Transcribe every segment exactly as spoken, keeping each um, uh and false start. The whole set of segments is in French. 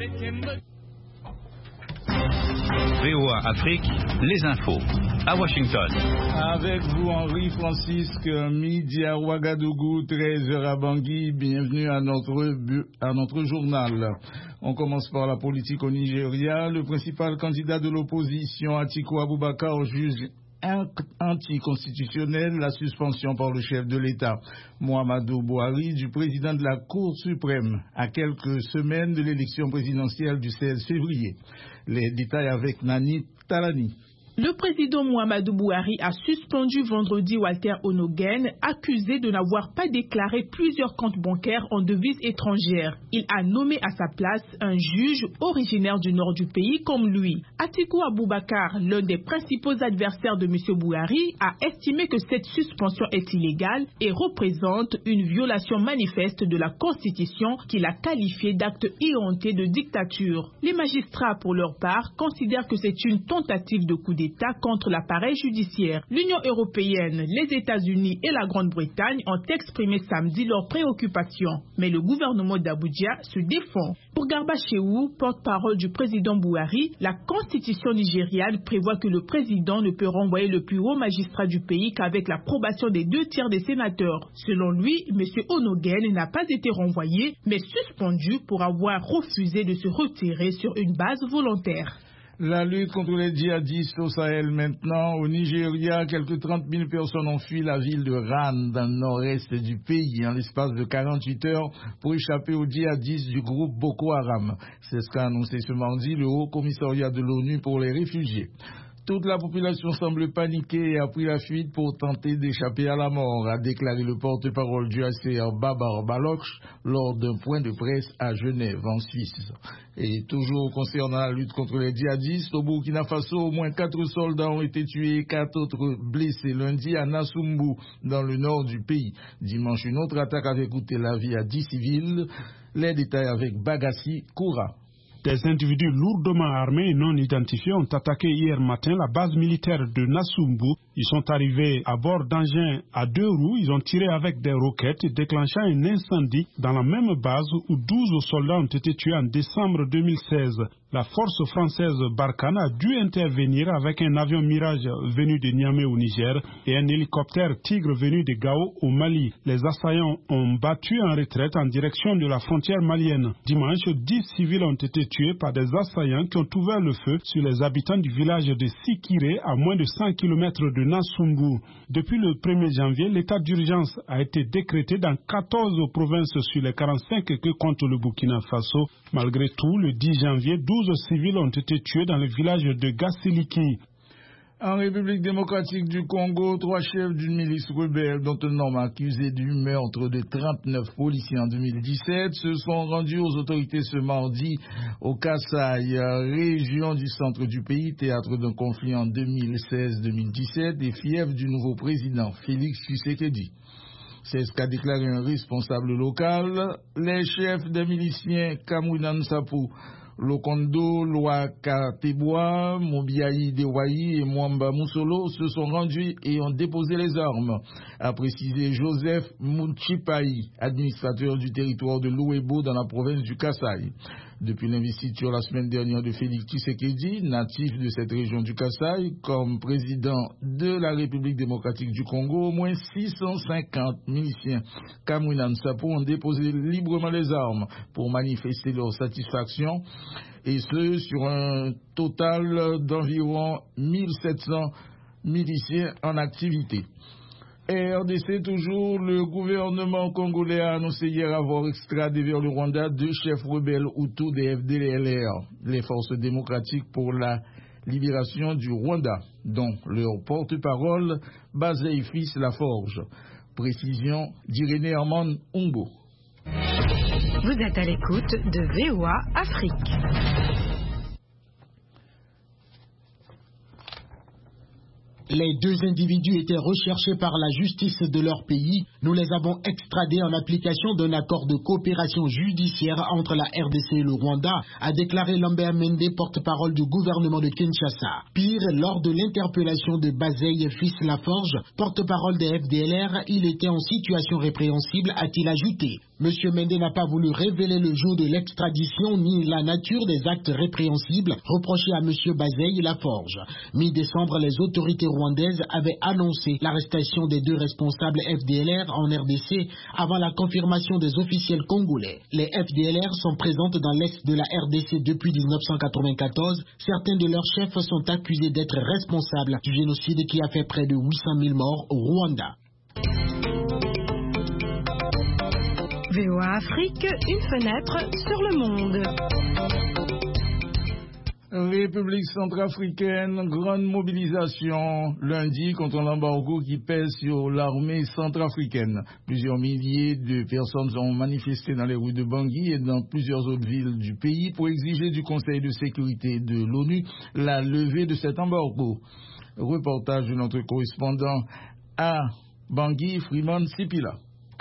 V O A Afrique, les infos, à Washington. Avec vous, Henri-Francisque, midi à Ouagadougou, treize heures à Bangui. Bienvenue à notre, à notre journal. On commence par la politique au Nigeria. Le principal candidat de l'opposition, Atiku Abubakar, juge anticonstitutionnelle la suspension par le chef de l'État, Muhammadu Buhari, du président de la Cour suprême, à quelques semaines de l'élection présidentielle du seize février. Les détails avec Nani Talani. Le président Muhammadu Buhari a suspendu vendredi Walter Onogen, accusé de n'avoir pas déclaré plusieurs comptes bancaires en devises étrangères. Il a nommé à sa place un juge originaire du nord du pays comme lui. Atiku Abubakar, l'un des principaux adversaires de M. Buhari, a estimé que cette suspension est illégale et représente une violation manifeste de la Constitution qu'il a qualifiée d'acte éhonté de dictature. Les magistrats, pour leur part, considèrent que c'est une tentative de coup d'État d'État contre l'appareil judiciaire. L'Union européenne, les États-Unis et la Grande-Bretagne ont exprimé samedi leurs préoccupations. Mais le gouvernement d'Abuja se défend. Pour Garba Shehu, porte-parole du président Buhari, la constitution nigériane prévoit que le président ne peut renvoyer le plus haut magistrat du pays qu'avec l'approbation des deux tiers des sénateurs. Selon lui, M. Onogen n'a pas été renvoyé, mais suspendu pour avoir refusé de se retirer sur une base volontaire. La lutte contre les djihadistes au Sahel maintenant. Au Nigeria, quelques trente mille personnes ont fui la ville de Ran dans le nord-est du pays en l'espace de quarante-huit heures pour échapper aux djihadistes du groupe Boko Haram. C'est ce qu'a annoncé ce mardi le Haut Commissariat de l'ONU pour les réfugiés. Toute la population semble paniquée et a pris la fuite pour tenter d'échapper à la mort, a déclaré le porte-parole du H C R Babar Baloch lors d'un point de presse à Genève, en Suisse. Et toujours concernant la lutte contre les djihadistes, au Burkina Faso, au moins quatre soldats ont été tués et quatre autres blessés lundi à Nassumbu, dans le nord du pays. Dimanche, une autre attaque avait coûté la vie à dix civils. Les détails avec Bagassi Koura. Des individus lourdement armés et non identifiés ont attaqué hier matin la base militaire de Nassumbu. Ils sont arrivés à bord d'engins à deux roues. Ils ont tiré avec des roquettes, déclenchant un incendie dans la même base où douze soldats ont été tués en décembre deux mille seize. La force française Barkhane a dû intervenir avec un avion Mirage venu de Niamey au Niger et un hélicoptère Tigre venu de Gao au Mali. Les assaillants ont battu en retraite en direction de la frontière malienne. Dimanche, dix civils ont été tués par des assaillants qui ont ouvert le feu sur les habitants du village de Sikiré à moins de cent kilomètres de Nassumbu. Depuis le premier janvier, l'état d'urgence a été décrété dans quatorze provinces sur les quarante-cinq que compte le Burkina Faso. Malgré tout, le dix janvier, douze civils ont été tués dans le village de Gassiliki. En République démocratique du Congo, trois chefs d'une milice rebelle dont un homme accusé du meurtre de trente-neuf policiers en deux mille dix-sept se sont rendus aux autorités ce mardi au Kasaï, région du centre du pays, théâtre d'un conflit en deux mille seize deux mille dix-sept et fief du nouveau président Félix Tshisekedi. C'est ce qu'a déclaré un responsable local. Les chefs des miliciens Kamounan Sapou, Lokondo, Loakateboa, Mobiaï Dewaï et Mwamba Moussolo se sont rendus et ont déposé les armes, a précisé Joseph Mouchipaï, administrateur du territoire de l'Ouébo dans la province du Kasaï. Depuis l'investiture la semaine dernière de Félix Tshisekedi, natif de cette région du Kasaï, comme président de la République démocratique du Congo, au moins six cent cinquante miliciens Kamounan Nsapo ont déposé librement les armes pour manifester leur satisfaction, et ce sur un total d'environ mille sept cents miliciens en activité. R D C toujours, le gouvernement congolais a annoncé hier avoir extradé vers le Rwanda deux chefs rebelles Hutus des F D L R, les forces démocratiques pour la libération du Rwanda, dont leur porte-parole Bazey Fils Laforge. Précision d'Irénée Herman Umbo. Vous êtes à l'écoute de V O A Afrique. Les deux individus étaient recherchés par la justice de leur pays. Nous les avons extradés en application d'un accord de coopération judiciaire entre la R D C et le Rwanda, a déclaré Lambert Mende, porte-parole du gouvernement de Kinshasa. Pire, lors de l'interpellation de Bazey Fils Laforge, porte-parole des F D L R, il était en situation répréhensible, a-t-il ajouté. M. Mende n'a pas voulu révéler le jour de l'extradition ni la nature des actes répréhensibles reprochés à M. Bazeille Laforge. Mi-décembre, les autorités rwandaises avaient annoncé l'arrestation des deux responsables F D L R en R D C avant la confirmation des officiels congolais. Les F D L R sont présentes dans l'est de la R D C depuis mille neuf cent quatre-vingt-quatorze. Certains de leurs chefs sont accusés d'être responsables du génocide qui a fait près de huit cent mille morts au Rwanda. V O A Afrique, une fenêtre sur le monde. République centrafricaine, grande mobilisation lundi contre l'embargo qui pèse sur l'armée centrafricaine. Plusieurs milliers de personnes ont manifesté dans les rues de Bangui et dans plusieurs autres villes du pays pour exiger du Conseil de sécurité de l'ONU la levée de cet embargo. Reportage de notre correspondant à Bangui, Freeman Sipila.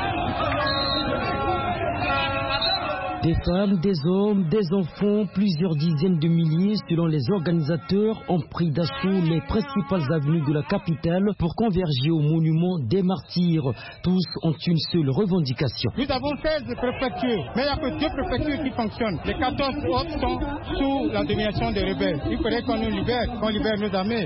Des femmes, des hommes, des enfants, plusieurs dizaines de milliers selon les organisateurs ont pris d'assaut les principales avenues de la capitale pour converger au monument des martyrs. Tous ont une seule revendication. Nous avons seize préfectures, mais il n'y a que deux préfectures qui fonctionnent. Les quatorze autres sont sous la domination des rebelles. Il faudrait qu'on nous libère, qu'on libère nos armées.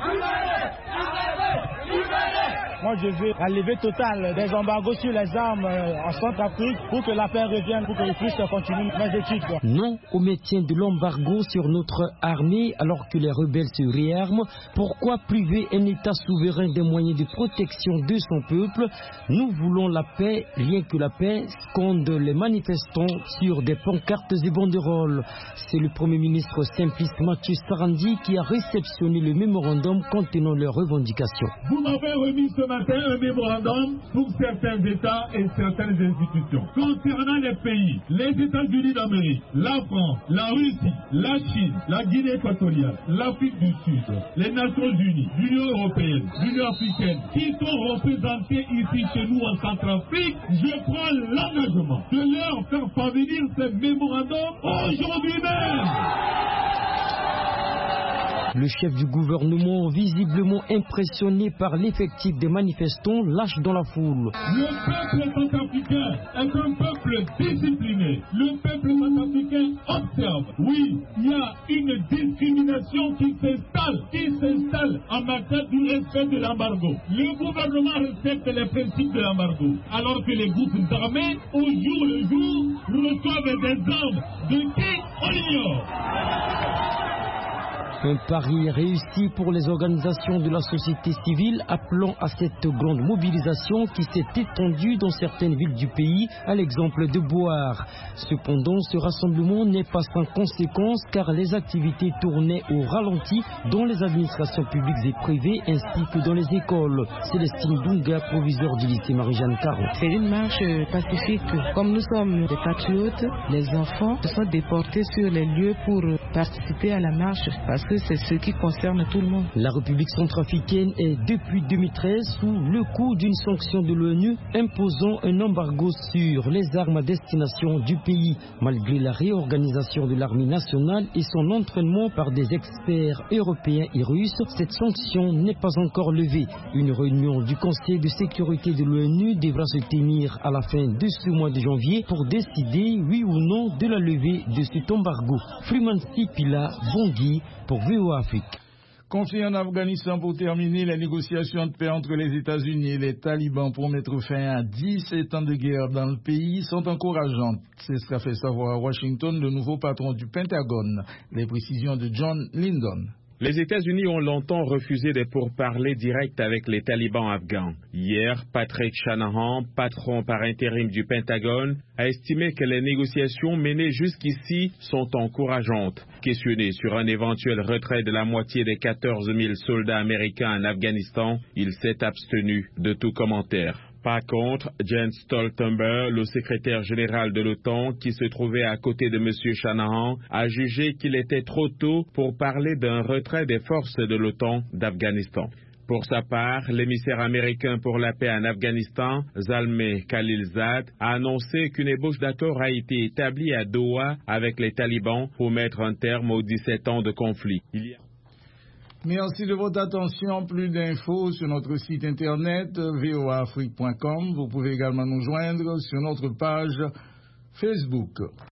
Moi, je veux la levée totale des embargos sur les armes en Centrafrique pour que la paix revienne, pour que les puissent continuer mes études. Quoi. Non au maintien de l'embargo sur notre armée alors que les rebelles se réarment. Pourquoi priver un État souverain des moyens de protection de son peuple? Nous voulons la paix, rien que la paix, scandent les manifestants sur des pancartes et banderoles. C'est le Premier ministre Simplice Mathieu Sarandi qui a réceptionné le mémorandum contenant leurs revendications. Vous m'avez remis ce matin un mémorandum pour certains États et certaines institutions. Concernant les pays, les États-Unis d'Amérique, la France, la Russie, la Chine, la Guinée équatoriale, l'Afrique du Sud, les Nations Unies, l'Union européenne, l'Union africaine, qui sont représentés ici chez nous en Centrafrique, je prends l'engagement de leur faire parvenir ce mémorandum aujourd'hui même. Le chef du gouvernement, visiblement impressionné par l'effectif des manifestants, lâche dans la foule. Le peuple centrafricain est un peuple discipliné. Le peuple centrafricain observe. Oui, il y a une discrimination qui s'installe, qui s'installe en matière du respect de l'embargo. Le gouvernement respecte les principes de l'embargo, alors que les groupes armés, au jour le jour, reçoivent des armes de qui on ignore. Un pari réussi pour les organisations de la société civile appelant à cette grande mobilisation qui s'est étendue dans certaines villes du pays, à l'exemple de Boar. Cependant, ce rassemblement n'est pas sans conséquence car les activités tournaient au ralenti dans les administrations publiques et privées ainsi que dans les écoles. Célestine Dunga, proviseur du lycée Marie-Jeanne Caron. C'est une marche pacifique. Comme nous sommes des patriotes, les enfants se sont déportés sur les lieux pour participer à la marche parce que c'est ce qui concerne tout le monde. La République centrafricaine est depuis deux mille treize sous le coup d'une sanction de l'ONU imposant un embargo sur les armes à destination du pays. Malgré la réorganisation de l'armée nationale et son entraînement par des experts européens et russes, cette sanction n'est pas encore levée. Une réunion du Conseil de sécurité de l'ONU devra se tenir à la fin de ce mois de janvier pour décider oui ou non de la levée de cet embargo. Freeman Sipila, Bangui, pour V O A Afrique. Conflit en Afghanistan pour terminer les négociations de paix entre les États-Unis et les talibans pour mettre fin à dix-sept ans de guerre dans le pays sont encourageantes. C'est ce qu'a fait savoir à Washington le nouveau patron du Pentagone. Les précisions de John Lyndon. Les États-Unis ont longtemps refusé des pourparlers directs avec les talibans afghans. Hier, Patrick Shanahan, patron par intérim du Pentagone, a estimé que les négociations menées jusqu'ici sont encourageantes. Questionné sur un éventuel retrait de la moitié des quatorze mille soldats américains en Afghanistan, il s'est abstenu de tout commentaire. Par contre, Jens Stoltenberg, le secrétaire général de l'OTAN, qui se trouvait à côté de M. Shanahan, a jugé qu'il était trop tôt pour parler d'un retrait des forces de l'OTAN d'Afghanistan. Pour sa part, l'émissaire américain pour la paix en Afghanistan, Zalmay Khalilzad, a annoncé qu'une ébauche d'accord a été établie à Doha avec les talibans pour mettre un terme aux dix-sept ans de conflit. Il y a... Merci de votre attention. Plus d'infos sur notre site internet v o a afrique point com. Vous pouvez également nous joindre sur notre page Facebook.